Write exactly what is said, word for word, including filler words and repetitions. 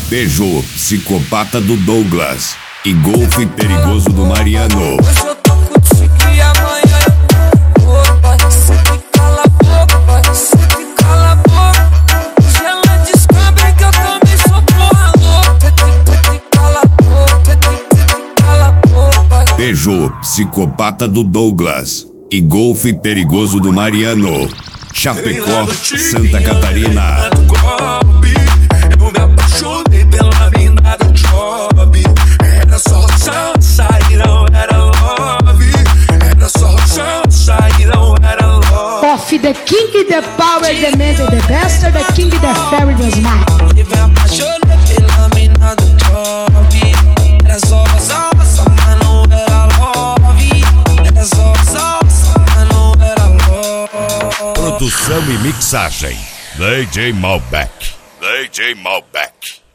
Peugeot, psicopata do Douglas e Golf perigoso do Mariano. Hoje eu tô contigo e amanhã eu vou, pai. Cê que cala a boca, cê que cala a boca. Hoje ela descobre que eu também sou porra louca. Cê que cala a boca, cê que cala a boca. Peugeot, psicopata do Douglas e Golf perigoso do Mariano. Chapecó, Santa Catarina. Eu me apaixonei pela mina do job. Era só chance, não era love. Era só chance, não era love. Of the king, the power, the man, the best, the king, the fairy, the smart. Eu me apaixonei pela mina do job. Era só chance, mas não era love. Era só chance, mas não era love. Produção e mixagem D J Malbec. D J Malbec.